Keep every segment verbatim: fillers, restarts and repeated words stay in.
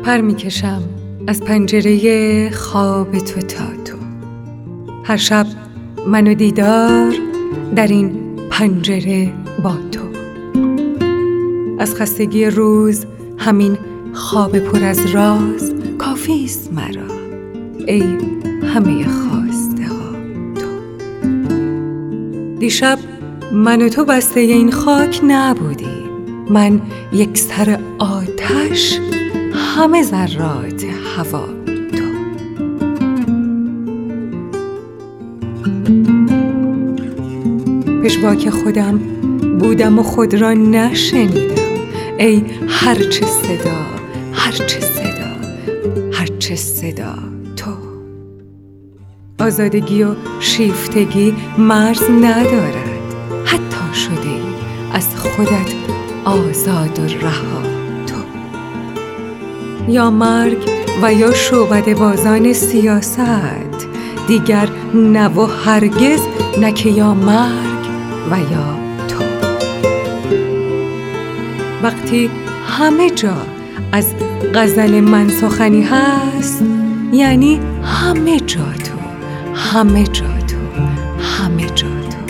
پر میکشم از پنجره خواب تو تا تو. هر شب من و دیدار در این پنجره با تو. از خستگی روز همین خواب پر از راز کافیست مرا، ای همه خواسته ها تو. دیشب من و تو بسته این خاک نبودیم، من یک سر آتش، همه ذرات هوا تو. پژواک خودم بودم و خود را نشنیدم، ای هرچه صدا، هرچه صدا، هرچه صدا تو. آزادگی و شیفتگی مرز ندارد، حتی شده ای از خودت آزاد و رها تو. یا مرگ و یا شعبده بازان سیاست، دیگر نه و هرگز نه که یا مرگ و یا تو. وقتی همه جا از غزل من سخنی هست، یعنی همه جا تو، همه جا تو، همه جا تو.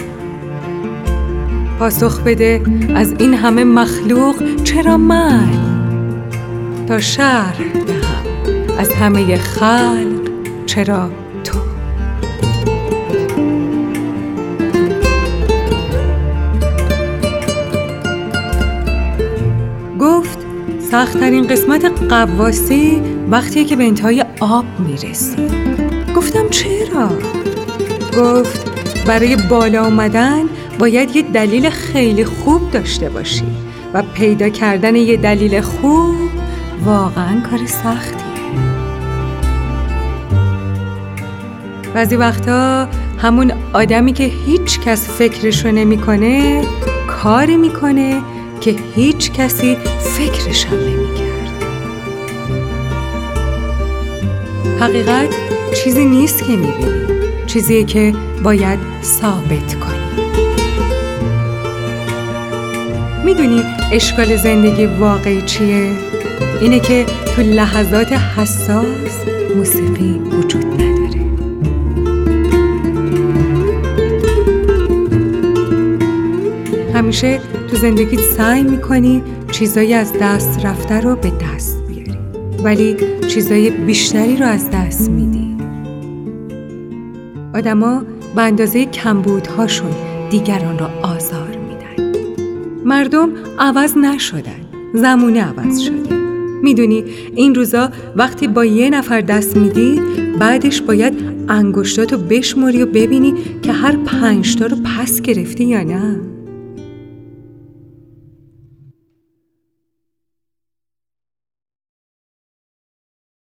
پاسخ بده از این همه مخلوق چرا من؟ تا شرح دهم از همه خلق چرا تو. گفت سخت‌ترین قسمت غواصی وقتیه که به انتهای آب میرسی. گفتم چرا؟ گفت برای بالا اومدن باید یه دلیل خیلی خوب داشته باشی و پیدا کردن یه دلیل خوب واقعا کار سختیه. بعضی وقتا همون آدمی که هیچ کس فکرشو نمیکنه کاری میکنه که هیچ کسی فکرش هم نمیکرد. حقیقت چیزی نیست که میبینی، چیزیه که باید ثابت کنی. میدونی اشکال زندگی واقعی چیه؟ اینه که تو لحظات حساس موسیقی وجود نداره. همیشه تو زندگیت سعی میکنی چیزایی از دست رفته رو به دست بیاری، ولی چیزای بیشتری رو از دست میدی. آدما به اندازه کمبودهاشون دیگران رو آزار میدن. مردم عوض نشدن، زمونه عوض شده. میدونی این روزا وقتی با یه نفر دست میدی، بعدش باید انگشتاتو بشماری و ببینی که هر پنج تا رو پس گرفتی یا نه.